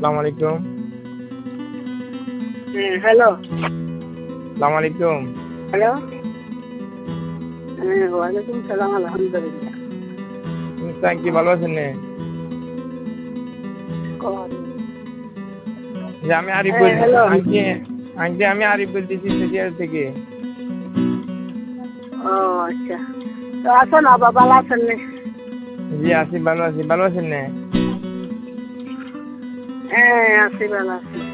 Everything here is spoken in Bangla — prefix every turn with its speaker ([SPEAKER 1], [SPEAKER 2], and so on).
[SPEAKER 1] আসসালামু আলাইকুম।
[SPEAKER 2] হ্যালো।
[SPEAKER 1] আসসালামু আলাইকুম।
[SPEAKER 2] হ্যালো। ওয়ালাইকুম সালাম, আলহামদুলিল্লাহ।
[SPEAKER 1] কি ভালো আছেন নে? যে আমি আরিফ
[SPEAKER 2] হ্যালো।
[SPEAKER 1] আমি আরিফ বলতেছি সেটিয়ার থেকে।
[SPEAKER 2] ও আচ্ছা, তো আছেন আবার ভালো আছেন নে?
[SPEAKER 1] জি আছি, ভালো আছি। ভালো আছেন নে?
[SPEAKER 2] হ্যাঁ আছি, ভালো আছি।